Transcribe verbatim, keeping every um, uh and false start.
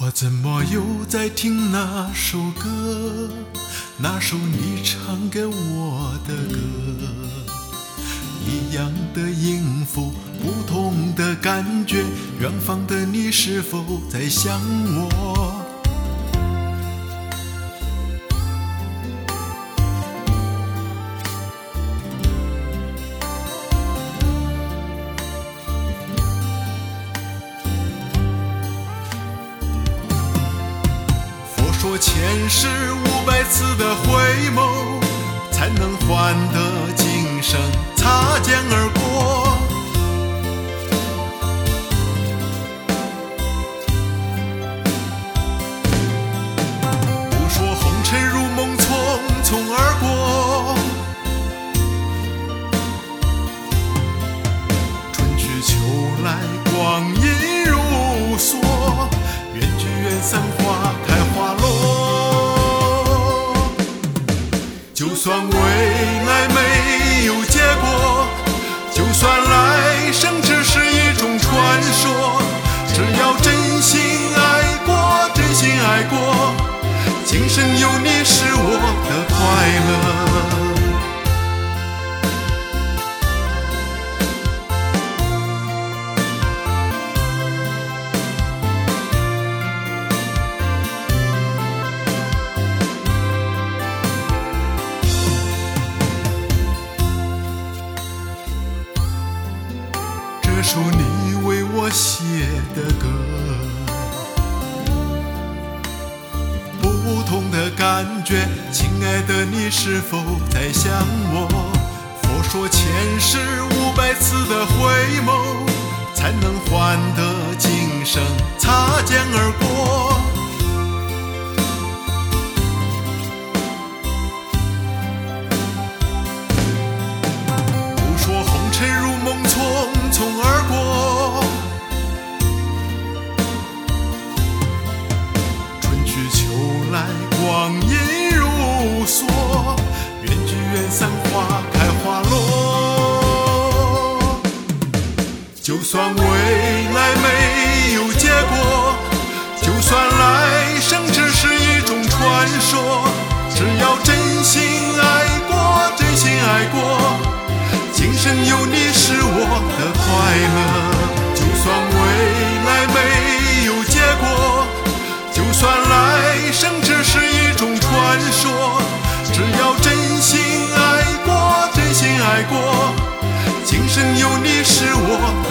我怎么又在听那首歌，那首你唱给我的歌，一样的音符，不同的感觉，远方的你是否在想我？说前世五百次的回眸，才能换得今生擦肩而过。不说红尘如梦匆匆而过，春去秋来光阴如梭，缘聚缘散花开花落。就算未来没有结果，就算来生只是一种传说，只要真心爱过，真心爱过，今生有你是我的快乐。这首你为我写的歌，不同的感觉，亲爱的你是否在想我？佛说前世五百次的回眸，才能换得今生擦肩而过。不说红尘如梦匆匆而过，春去秋来光阴如梭，缘聚缘散花开花落。就算未来没有结果，就算来生只是一种传说，只要真心爱过，真心爱过，今生有你是我的快乐。就算未来没有结果，就算来生只是一种传说，只要真心爱过，真心爱过，今生有你是我